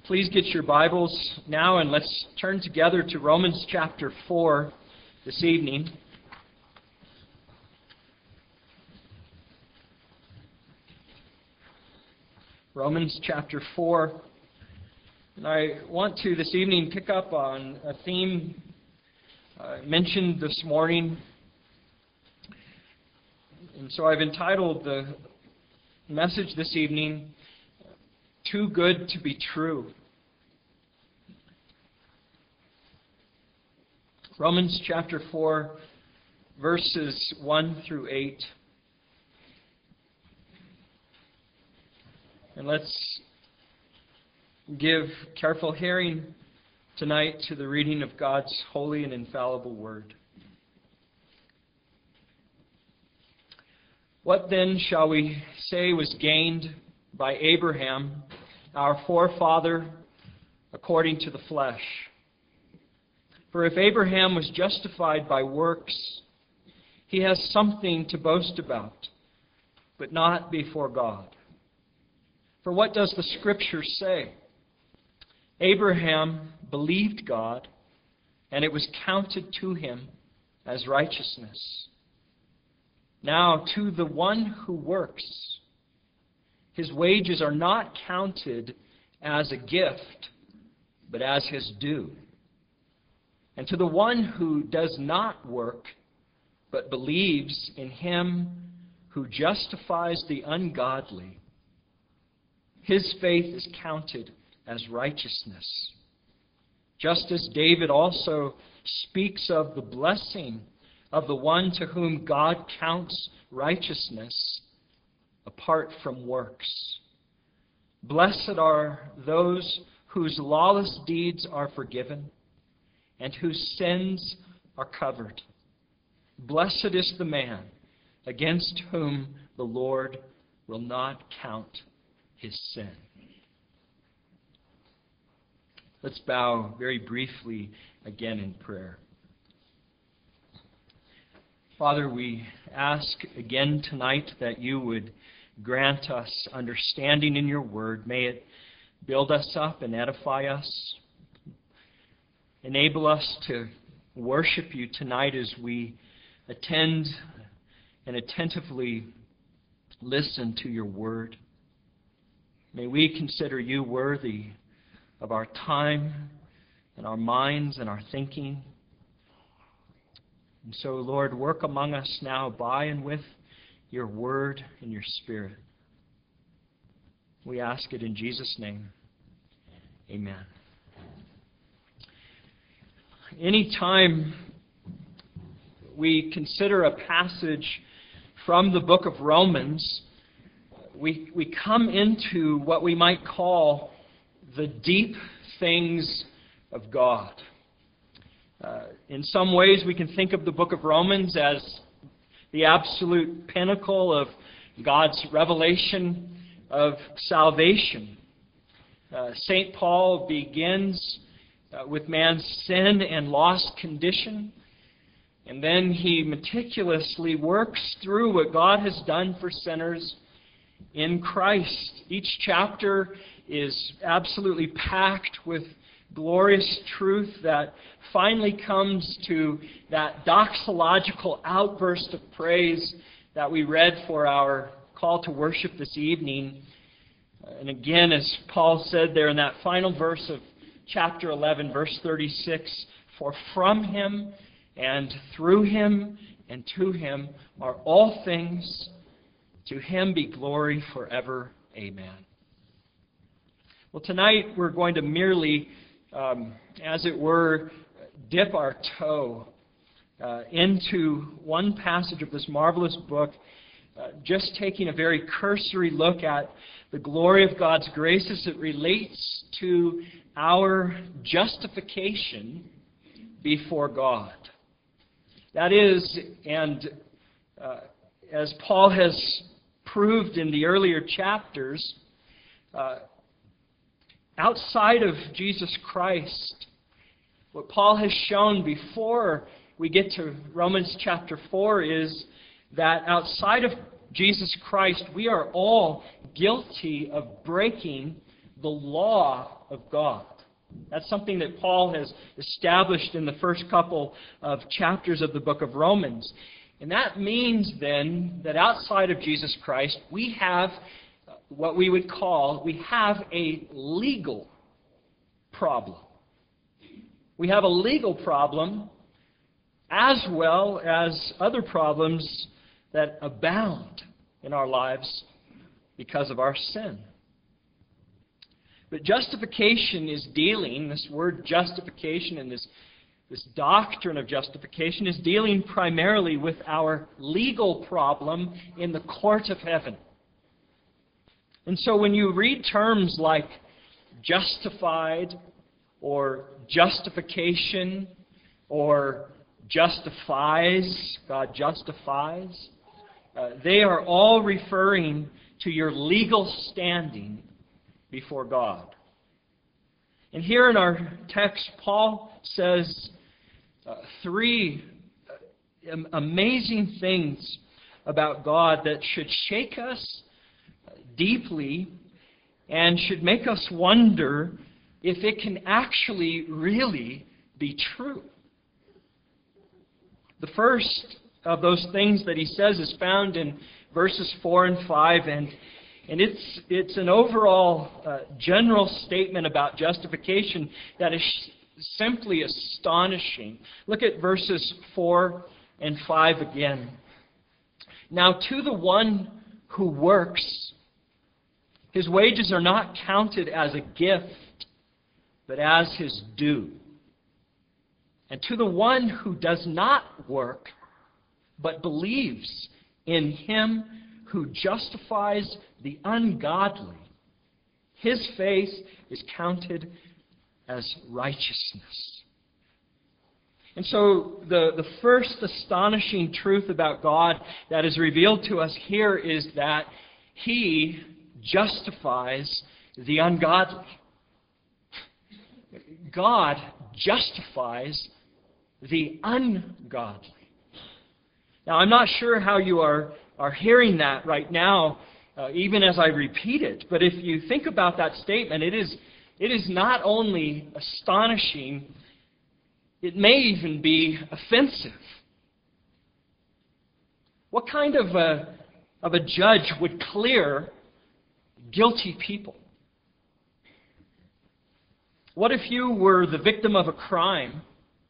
Please get your Bibles now and let's turn together to Romans chapter 4 this evening. Romans chapter 4. And I want to this evening pick up on a theme mentioned this morning. And so I've entitled the message this evening, Too Good to Be True. Romans chapter 4, verses 1 through 8. And let's give careful hearing tonight to the reading of God's holy and infallible word. What then shall we say was gained by Abraham, our forefather, according to the flesh? For if Abraham was justified by works, he has something to boast about, but not before God. For what does the Scripture say? Abraham believed God, and it was counted to him as righteousness. Now, to the one who works, his wages are not counted as a gift, but as his due. And to the one who does not work, but believes in him who justifies the ungodly, his faith is counted as righteousness. Just as David also speaks of the blessing of the one to whom God counts righteousness apart from works. Blessed are those whose lawless deeds are forgiven and whose sins are covered. Blessed is the man against whom the Lord will not count his sin. Let's bow very briefly again in prayer. Father, we ask again tonight that you would grant us understanding in your word. May it build us up and edify us. Enable us to worship you tonight as we attend and attentively listen to your word. May we consider you worthy of our time and our minds and our thinking. And so, Lord, work among us now by and with your word and your spirit. We ask it in Jesus' name. Amen. Anytime we consider a passage from the book of Romans, we come into what we might call the deep things of God. In some ways, we can think of the book of Romans as the absolute pinnacle of God's revelation of salvation. St. Paul begins with man's sin and lost condition, and then he meticulously works through what God has done for sinners in Christ. Each chapter is absolutely packed with glorious truth that finally comes to that doxological outburst of praise that we read for our call to worship this evening. And again, as Paul said there in that final verse of chapter 11, verse 36, for from him and through him and to him are all things. To him be glory forever. Amen. Well, tonight we're going to merely, as it were, dip our toe into one passage of this marvelous book, just taking a very cursory look at the glory of God's grace as it relates to our justification before God. That is, and as Paul has proved in the earlier chapters, outside of Jesus Christ, what Paul has shown before we get to Romans chapter 4 is that outside of Jesus Christ, we are all guilty of breaking the law of God. That's something that Paul has established in the first couple of chapters of the book of Romans. And that means then that outside of Jesus Christ, we have what we would call, we have a legal problem. We have a legal problem as well as other problems that abound in our lives because of our sin. But justification is dealing, this word justification and this doctrine of justification is dealing primarily with our legal problem in the court of heaven. And so when you read terms like justified or justification or justifies, God justifies, they are all referring to your legal standing before God. And here in our text, Paul says three amazing things about God that should shake us deeply and should make us wonder if it can actually really be true. The first of those things that he says is found in verses 4 and 5, and it's an overall general statement about justification that is simply astonishing. Look at verses 4 and 5 again. Now to the one who works, his wages are not counted as a gift, but as his due. And to the one who does not work, but believes in him who justifies the ungodly, his faith is counted as righteousness. And so the first astonishing truth about God that is revealed to us here is that he justifies the ungodly. God justifies the ungodly. Now, I'm not sure how you are hearing that right now, even as I repeat it. But if you think about that statement, it is not only astonishing, it may even be offensive. What kind of a judge would clear guilty people? What if you were the victim of a crime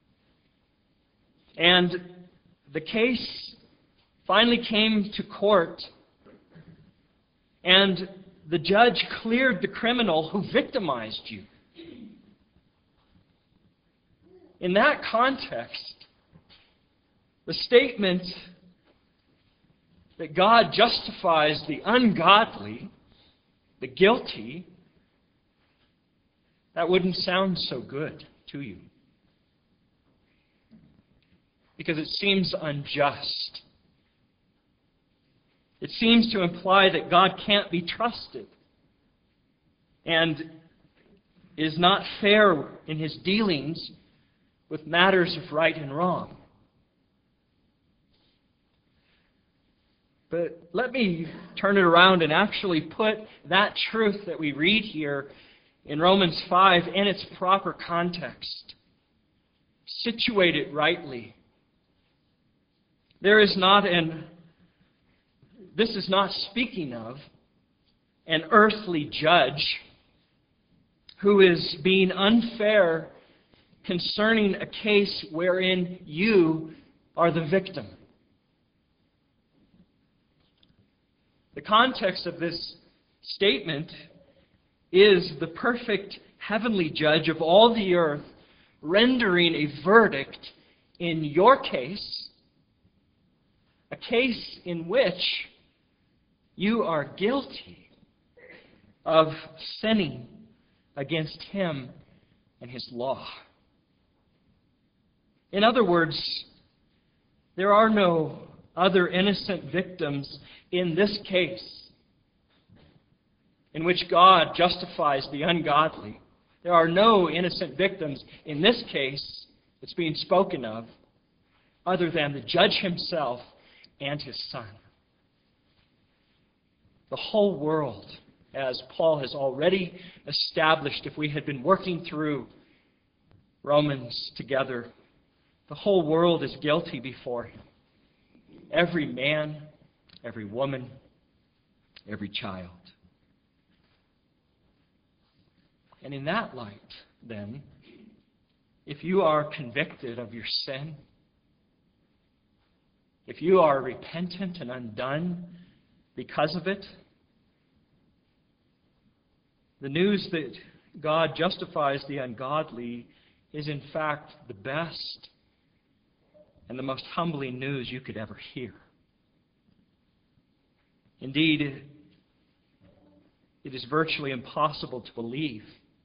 and the case finally came to court and the judge cleared the criminal who victimized you? In that context, the statement that God justifies the ungodly, the guilty, that wouldn't sound so good to you. Because it seems unjust. It seems to imply that God can't be trusted and is not fair in his dealings with matters of right and wrong. But let me turn it around and actually put that truth that we read here in Romans 5 in its proper context. Situate it rightly. This is not speaking of an earthly judge who is being unfair concerning a case wherein you are the victim. The context of this statement is the perfect heavenly judge of all the earth rendering a verdict in your case, a case in which you are guilty of sinning against him and his law. In other words, there are no other innocent victims in this case in which God justifies the ungodly. There are no innocent victims in this case that's being spoken of other than the judge himself and his Son. The whole world as Paul has already established if we had been working through Romans together. The whole world is guilty before Him. Every man, every woman, every child. And in that light, then, if you are convicted of your sin, if you are repentant and undone because of it, the news that God justifies the ungodly is in fact the best and the most humbling news you could ever hear. Indeed, it is virtually impossible to believe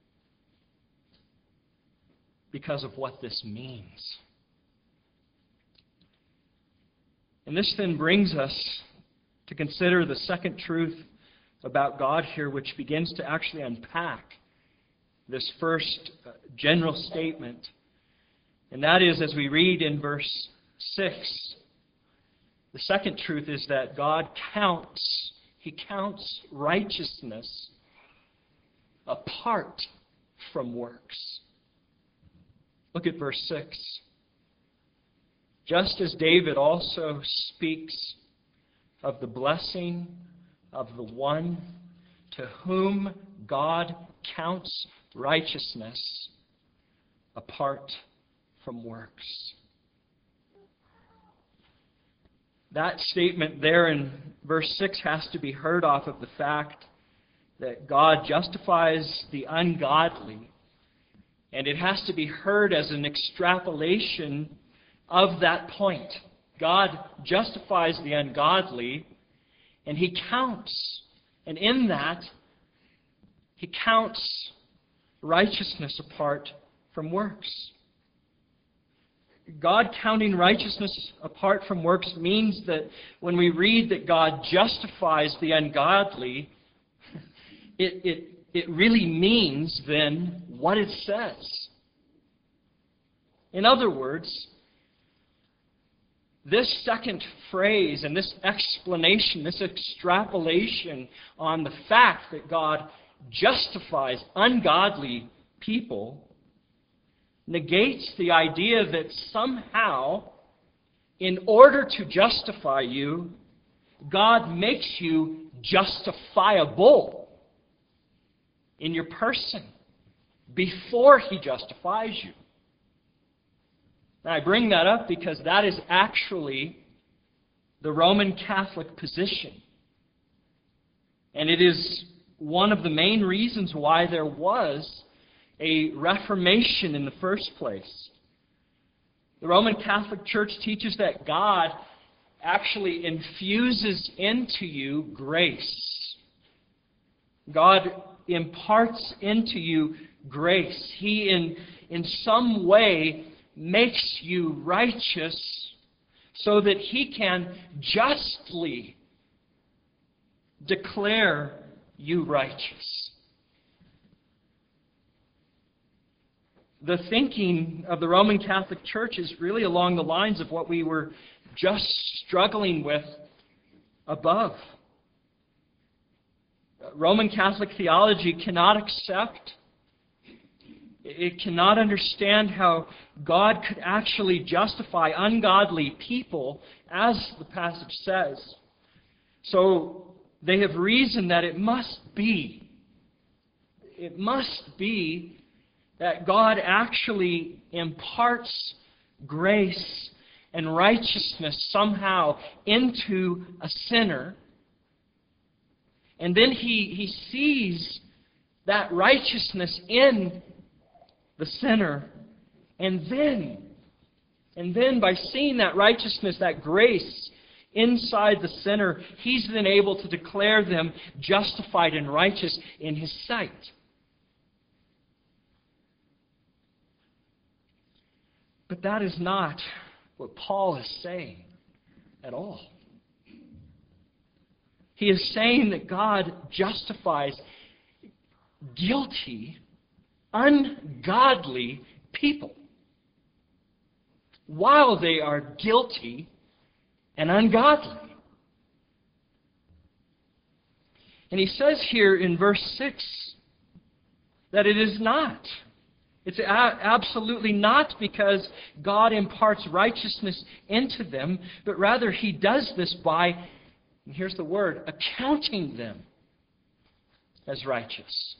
because of what this means. And this then brings us to consider the second truth about God here, which begins to actually unpack this first general statement. And that is, as we read in verse 6, the second truth is that God counts. He counts righteousness apart from works. Look at verse 6. Just as David also speaks of the blessing of the one to whom God counts righteousness apart from works. That statement there in verse 6 has to be heard off of the fact that God justifies the ungodly. And it has to be heard as an extrapolation of that point. God justifies the ungodly, and He counts. And in that, He counts righteousness apart from works. God counting righteousness apart from works means that when we read that God justifies the ungodly, it really means then what it says. In other words, this second phrase and this explanation, this extrapolation on the fact that God justifies ungodly people negates the idea that somehow, in order to justify you, God makes you justifiable in your person before He justifies you. Now, I bring that up because that is actually the Roman Catholic position. And it is one of the main reasons why there was a Reformation in the first place. The Roman Catholic Church teaches that God actually infuses into you grace. God imparts into you grace. He, in some way, makes you righteous so that He can justly declare you righteous. The thinking of the Roman Catholic Church is really along the lines of what we were just struggling with above. Roman Catholic theology cannot accept, it cannot understand how God could actually justify ungodly people, as the passage says. So they have reasoned that it must be that God actually imparts grace and righteousness somehow into a sinner. And then he sees that righteousness in the sinner. And then by seeing that righteousness, that grace inside the sinner, He's then able to declare them justified and righteous in His sight. But that is not what Paul is saying at all. He is saying that God justifies guilty, ungodly people while they are guilty and ungodly. And he says here in verse 6 that it is not. It's absolutely not because God imparts righteousness into them, but rather He does this by, and here's the word, accounting them as righteous.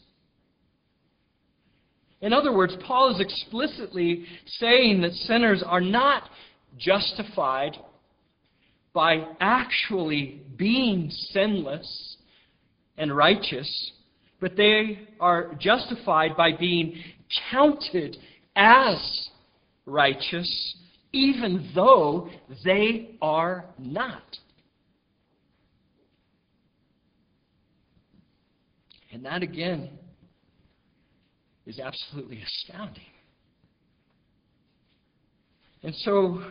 In other words, Paul is explicitly saying that sinners are not justified by actually being sinless and righteous, but they are justified by being counted as righteous, even though they are not. And that, again, is absolutely astounding. And so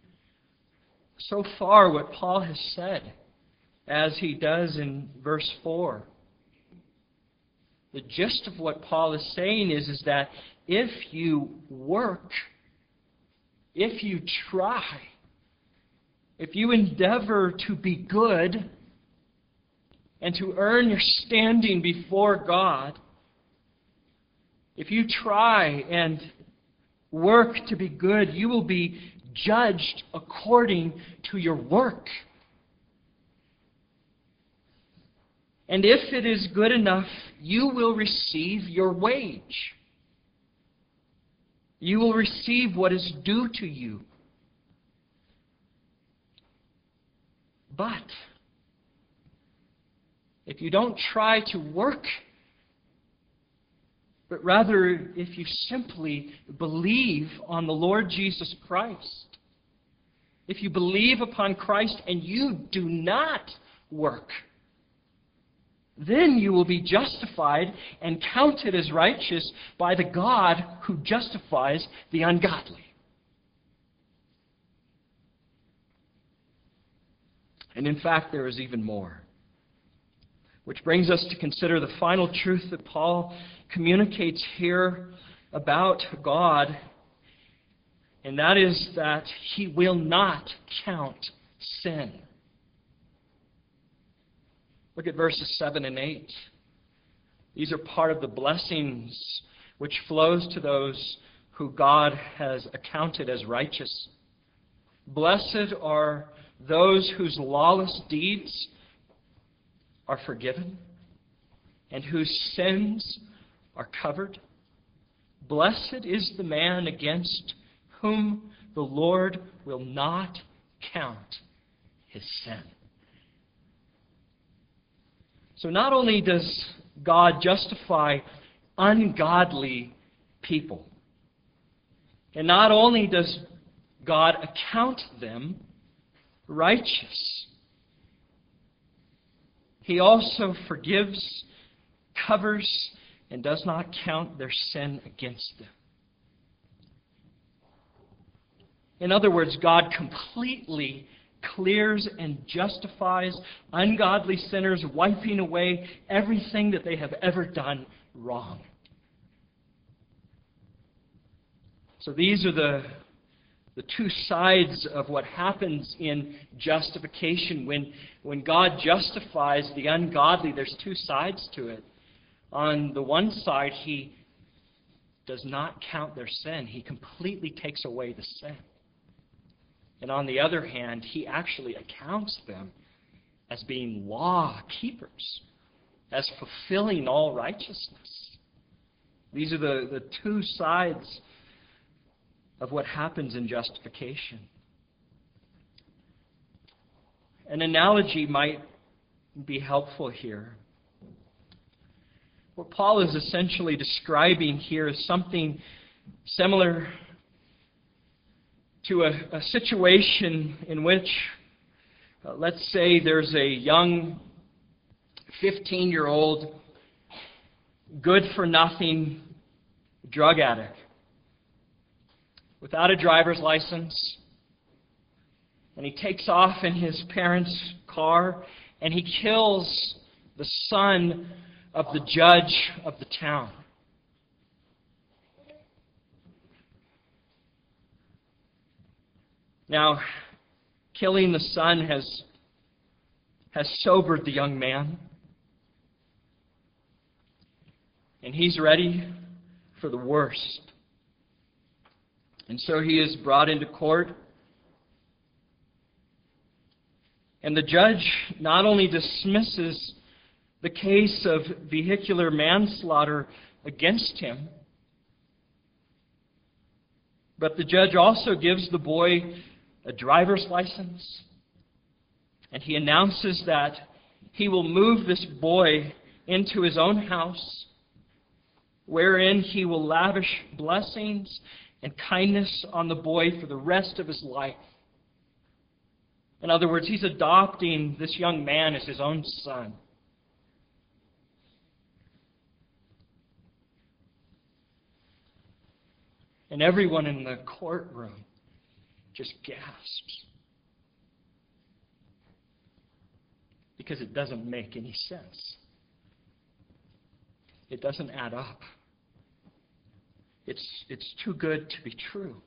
far what Paul has said, as he does in verse 4, the gist of what Paul is saying is that if you work, if you try, if you endeavor to be good and to earn your standing before God, if you try and work to be good, you will be judged according to your work. And if it is good enough, you will receive your wage. You will receive what is due to you. But if you don't try to work, but rather if you simply believe on the Lord Jesus Christ, if you believe upon Christ and you do not work, then you will be justified and counted as righteous by the God who justifies the ungodly. And in fact, there is even more. Which brings us to consider the final truth that Paul communicates here about God, and that is that He will not count sin. Look at verses 7 and 8. These are part of the blessings which flows to those who God has accounted as righteous. Blessed are those whose lawless deeds are forgiven and whose sins are covered. Blessed is the man against whom the Lord will not count his sin. So not only does God justify ungodly people, and not only does God account them righteous, He also forgives, covers, and does not count their sin against them. In other words, God completely clears and justifies ungodly sinners, wiping away everything that they have ever done wrong. So these are the two sides of what happens in justification. When God justifies the ungodly, there's two sides to it. On the one side, He does not count their sin. He completely takes away the sin. And on the other hand, He actually accounts them as being law keepers, as fulfilling all righteousness. These are the two sides of what happens in justification. An analogy might be helpful here. What Paul is essentially describing here is something similar to a situation in which, let's say there's a young 15-year-old, good-for-nothing drug addict without a driver's license, and he takes off in his parents' car, and he kills the son of the judge of the town. Now, killing the son has sobered the young man. and he's ready for the worst. And so he is brought into court. And the judge not only dismisses the case of vehicular manslaughter against him, but the judge also gives the boy a driver's license. And he announces that he will move this boy into his own house, wherein he will lavish blessings and kindness on the boy for the rest of his life. In other words, he's adopting this young man as his own son. And everyone in the courtroom just gasps. Because it doesn't make any sense. It doesn't add up. It's too good to be true.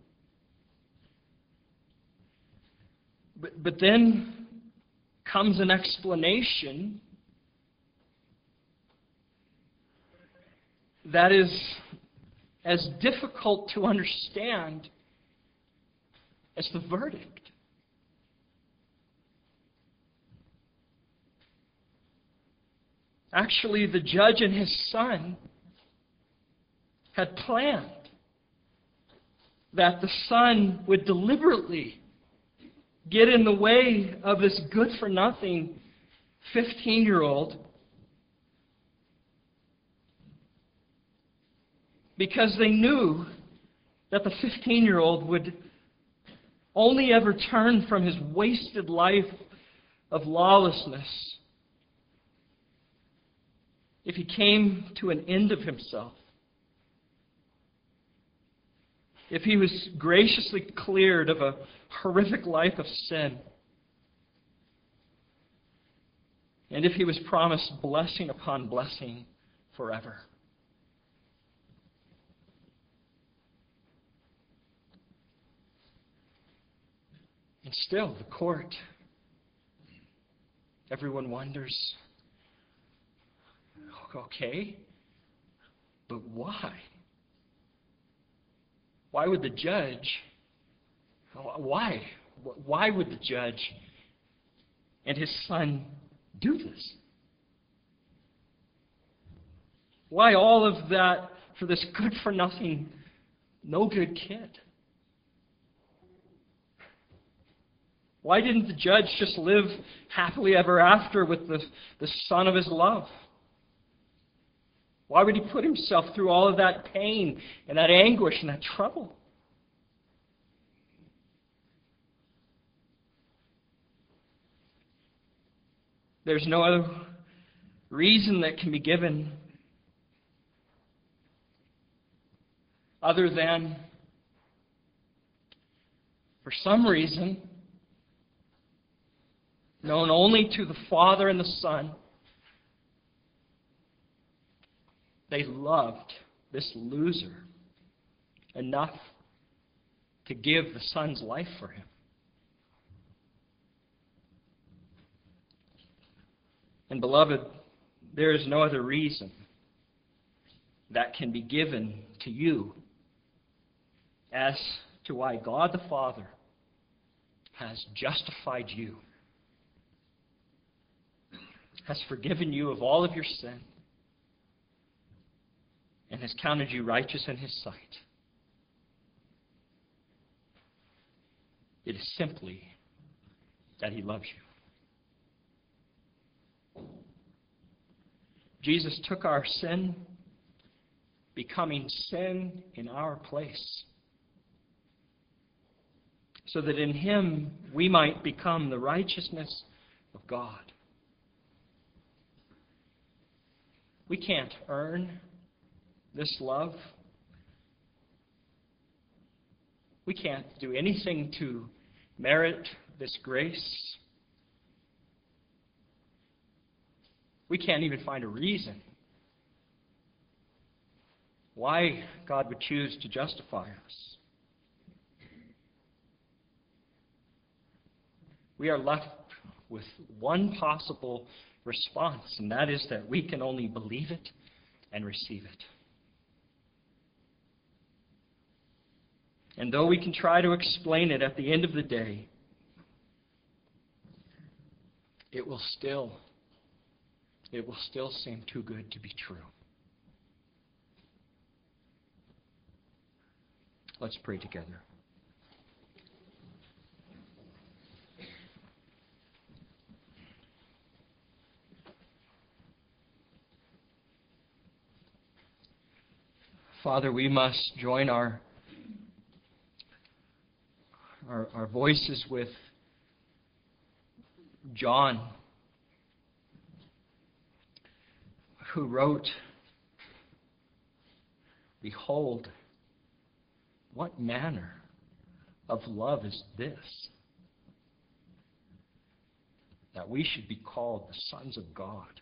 But then comes an explanation that is as difficult to understand as the verdict. Actually, the judge and his son had planned that the son would deliberately get in the way of this good-for-nothing 15-year-old because they knew that the 15-year-old would only ever turn from his wasted life of lawlessness if he came to an end of himself. If he was graciously cleared of a horrific life of sin. And if he was promised blessing upon blessing forever. And still, the court, everyone wonders, okay, but why? Why would the judge, why would the judge and his son do this? Why all of that for this good-for-nothing, no-good kid? Why didn't the judge just live happily ever after with the son of his love? Why would he put himself through all of that pain and that anguish and that trouble? There's no other reason that can be given other than, for some reason, known only to the Father and the Son, they loved this loser enough to give the Son's life for him. And beloved, there is no other reason that can be given to you as to why God the Father has justified you, has forgiven you of all of your sin, and has counted you righteous in His sight. It is simply that He loves you. Jesus took our sin, becoming sin in our place, so that in Him we might become the righteousness of God. We can't earn this love. We can't do anything to merit this grace. We can't even find a reason why God would choose to justify us. We are left with one possible response, and that is that we can only believe it and receive it. And though we can try to explain it at the end of the day, it will still seem too good to be true. Let's pray together. Father, we must join our voices with John, who wrote, "Behold, what manner of love is this, that we should be called the sons of God."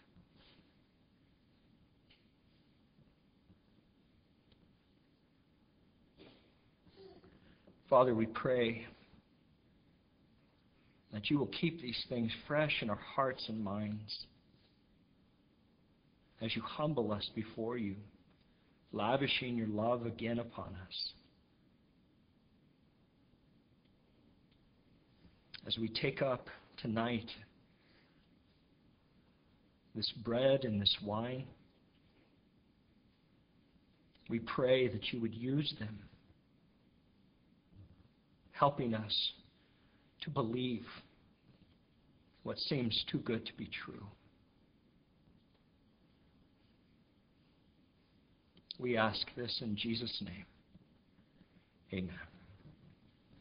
Father, we pray that you will keep these things fresh in our hearts and minds as you humble us before you, lavishing your love again upon us. As we take up tonight this bread and this wine, we pray that you would use them, helping us to believe what seems too good to be true. We ask this in Jesus' name. Amen.